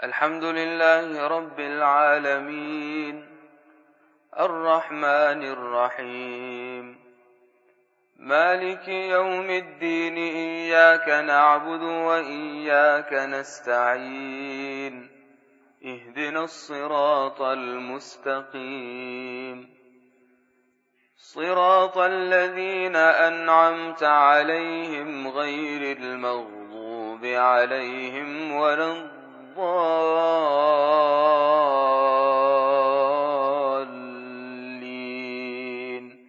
الحمد لله رب العالمين الرحمن الرحيم مالك يوم الدين إياك نعبد وإياك نستعين اهدنا الصراط المستقيم صراط الذين أنعمت عليهم غير المغضوب عليهم ولا الضالين.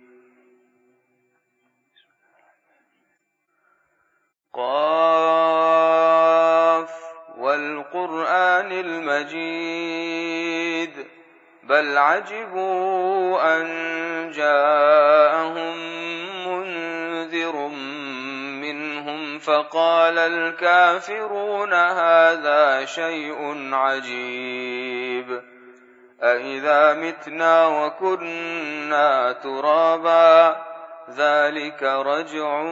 قاف والقرآن المجيد بل عجبوا أن جاءهم منذر منهم فقال الكافرون هذا شيء عجيب أإذا متنا وكنا ترابا ذلك رجع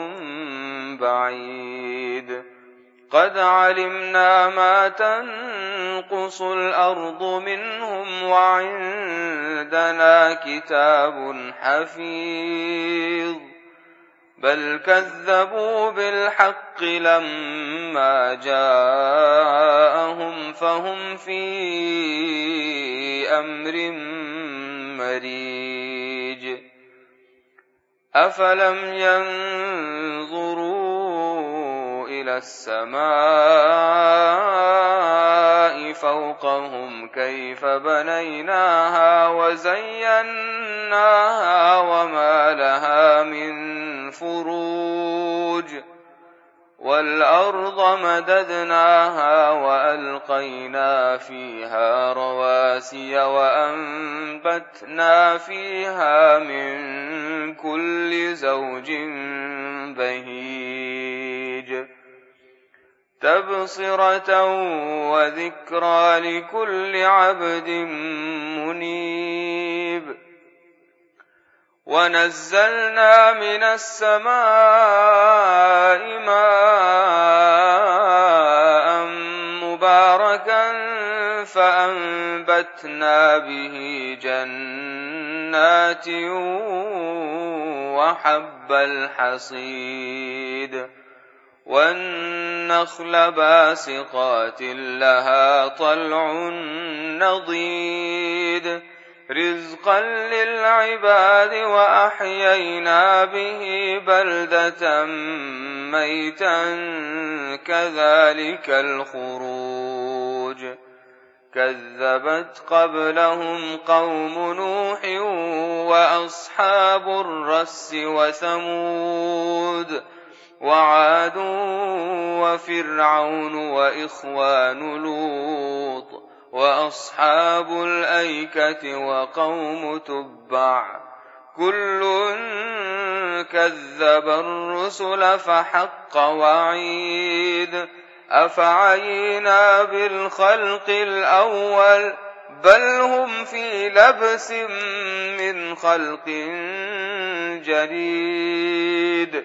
بعيد قد علمنا ما تنقص الأرض منهم وعندنا كتاب حفيظ بل كذبوا بالحق لما جاءهم فهم في أمر مريج أفلم ينظروا إلى السماء فوقهم كيف بنيناها وزيناها وما لها من فروج والأرض مددناها وألقينا فيها رواسي وأنبتنا فيها من كل زوج بهيج تبصرة وذكرى لكل عبد منيب ونزلنا من السماء ماء مباركا فأنبتنا به جنات وحب الحصيد والنخل باسقات لها طلع نضيد رزقا للعباد وأحيينا به بلدة ميتا كذلك الخروج كذبت قبلهم قوم نوح وأصحاب الرس وثمود وعاد وفرعون وإخوان لوط وأصحاب الأيكة وقوم تبع كل كذب الرسل فحق وعيد أفعينا بالخلق الأول بل هم في لبس من خلق جديد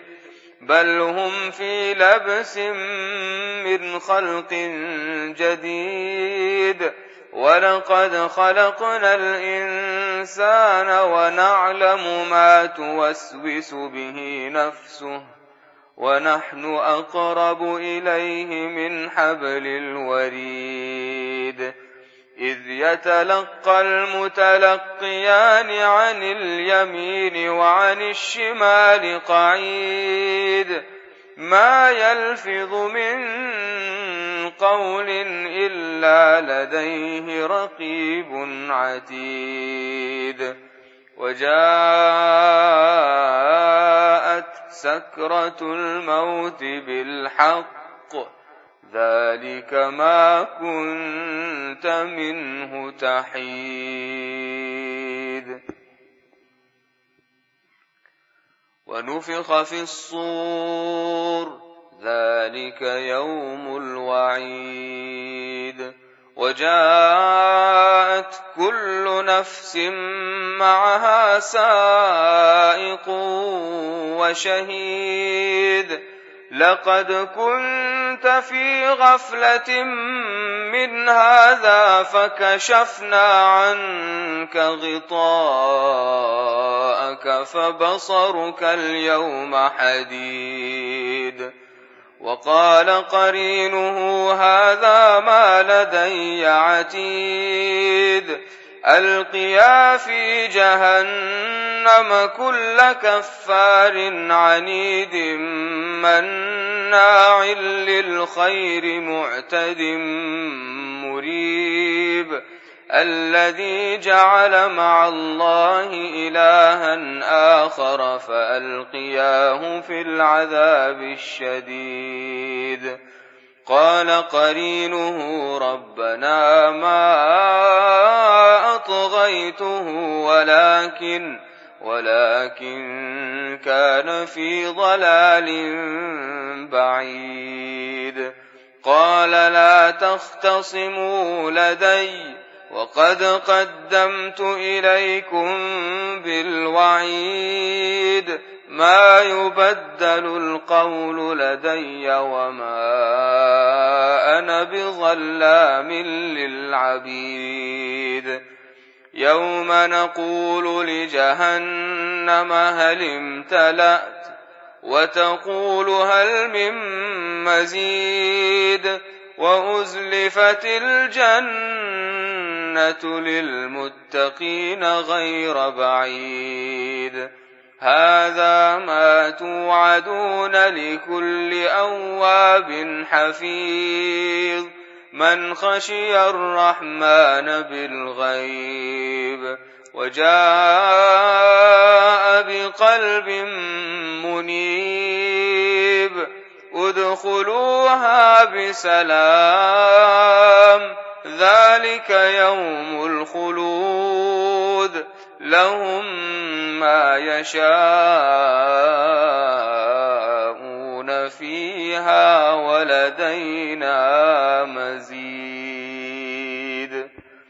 ولقد خلقنا الإنسان ونعلم ما توسوس به نفسه ونحن أقرب إليه من حبل الوريد إذ يتلقى المتلقيان عن اليمين وعن الشمال قعيد ما يلفظ من قول إلا لديه رقيب عتيد وجاءت سكرة الموت بالحق ذلك ما كنت منه تحيد ونفخ في الصور ذلك يوم الوعيد وجاءت كل نفس معها سائق وشهيد لقد كنت في غفلة من من هذا فكشفنا عنك غطاءك فبصرك اليوم حديد وقال قرينه هذا ما لدي عتيد ألقيا في جهنم كل كفار عنيد مناع للخير معتد مريب الذي جعل مع الله إلها آخر فألقياه في العذاب الشديد قال قرينه ربنا ما أطغيته ولكن كان في ضلال بعيد قال لا تختصموا لدي وقد قدمت إليكم بالوعيد ما يبدل القول لدي وما أنا بظلام للعبيد يوم نقول لجهنم هل امتلأت وتقول هل من مزيد وأزلفت الجنة للمتقين غير بعيد هذا ما توعدون لكل أواب حفيظ من خشي الرحمن بالغيب وجاء بقلب منيب ادخلوها بسلام ذلك يوم الخلود لهم ما يشاءون فيها ولدينا مزيد.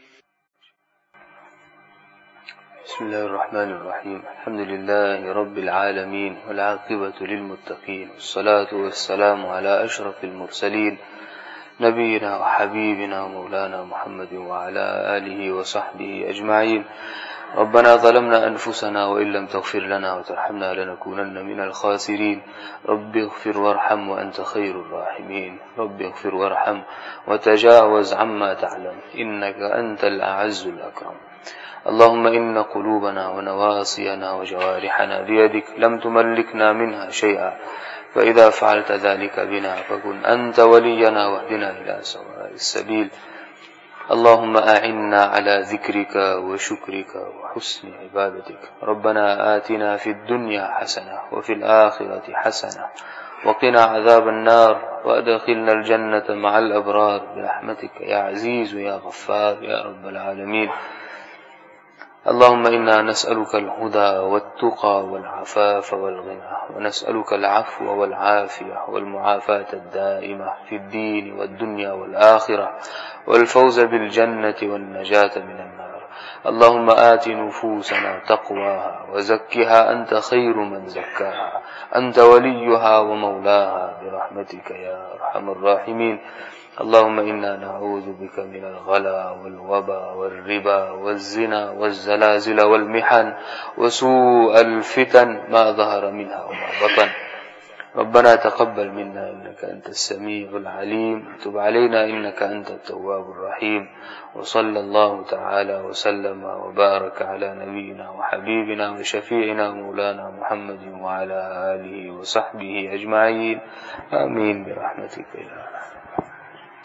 بسم الله الرحمن الرحيم الحمد لله رب العالمين والعاقبة للمتقين والصلاة والسلام على أشرف المرسلين نبينا وحبيبنا ومولانا محمد وعلى آله وصحبه أجمعين. ربنا ظلمنا أنفسنا وإن لم تغفر لنا وترحمنا لنكونن من الخاسرين. رب اغفر وارحم وأنت خير الراحمين. رب اغفر وارحم وتجاوز عما تعلم إنك أنت الأعز الأكرم. اللهم إن قلوبنا ونواصينا وجوارحنا بيدك لم تملكنا منها شيئا فإذا فعلت ذلك بنا فكن أنت ولينا واهدنا إلى سواء السبيل. اللهم أعنا على ذكرك وشكرك وحسن عبادتك. ربنا آتنا في الدنيا حسنة وفي الآخرة حسنة وقنا عذاب النار وأدخلنا الجنة مع الأبرار برحمتك يا عزيز يا غفار يا رب العالمين. اللهم إنا نسألك الهدى والتقى والعفاف والغنى ونسألك العفو والعافية والمعافاة الدائمة في الدين والدنيا والآخرة والفوز بالجنة والنجاة من النار. اللهم آت نفوسنا تقواها وزكها أنت خير من زكاها أنت وليها ومولاها برحمتك يا أرحم الراحمين. اللهم إنا نعوذ بك من الغلا والوبا والربا والزنا والزلازل والمحن وسوء الفتن ما ظهر منها وما بطن. ربنا تقبل منا إنك أنت السميع العليم. تب علينا إنك أنت التواب الرحيم. وصلى الله تعالى وسلم وبارك على نبينا وحبيبنا وشفيعنا مولانا محمد وعلى آله وصحبه أجمعين. آمين برحمتك يا رب.